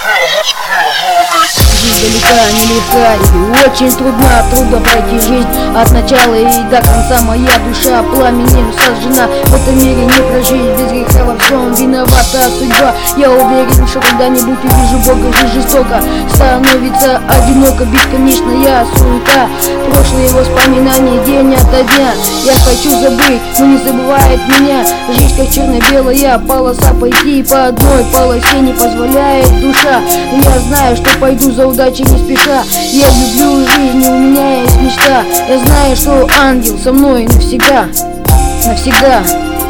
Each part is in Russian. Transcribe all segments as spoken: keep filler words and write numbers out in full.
Жизнь далека, нелегка и очень трудна. Трудно пройти жизнь от начала и до конца. Моя душа пламенем сожжена. В этом мире не прожить без греха. Во всем виновата судьба. Я уверен, что когда-нибудь увижу Бога. Жизнь жестоко становится одиноко. Бесконечная суета, прошлые воспоминания день ото дня. Я хочу забыть, но не забывает меня. Жизнь как черно-белая полоса. Пойти по одной полосе не позволяет душа. Но я знаю, что пойду за удачей не спеша. Я люблю жизнь, и у меня есть мечта. Я знаю, что ангел со мной навсегда. Навсегда.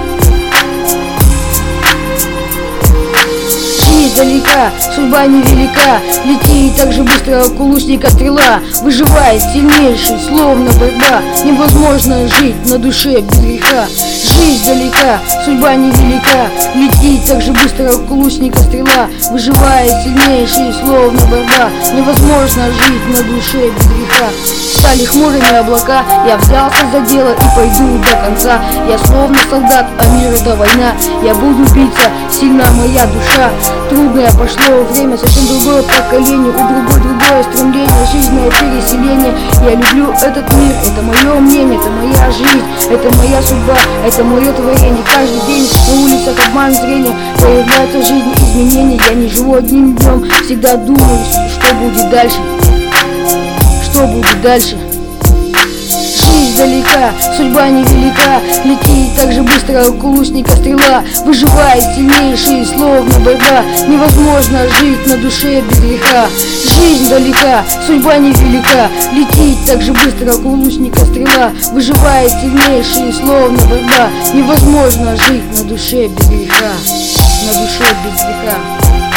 Издалека, судьба невелика, летит так же быстро, как у лучника стрела. Выживает сильнейший, словно борьба. Невозможно жить на душе без греха. Жизнь далека, судьба невелика, летит так же быстро, как у лучника стрела. Выживает сильнейший, словно борьба. Невозможно жить на душе без греха. Стали хмурыми облака, я взялся за дело и пойду до конца. Я словно солдат, а мир это война. Я буду биться, сильна моя душа. Трудное пошло время, совсем другое поколение, у другой другое стремление, жизненное переселение. Я люблю этот мир, это мое мнение, это моя жизнь, это моя судьба, это мое творение. Каждый день на улицах обман зрения, появляются в жизни изменения. Я не живу одним днем, всегда думаю, что будет дальше. Что будет дальше? Жизнь далека, судьба невелика, летит так же быстро, как у лучника стрела. Выживает сильнейший, словно борьба. Невозможно жить на душе без греха. Жизнь далека, судьба невелика, летит так же быстро, как у лучника стрела. Выживает сильнейший, словно борьба. Невозможно жить на душе без греха. На душе без греха.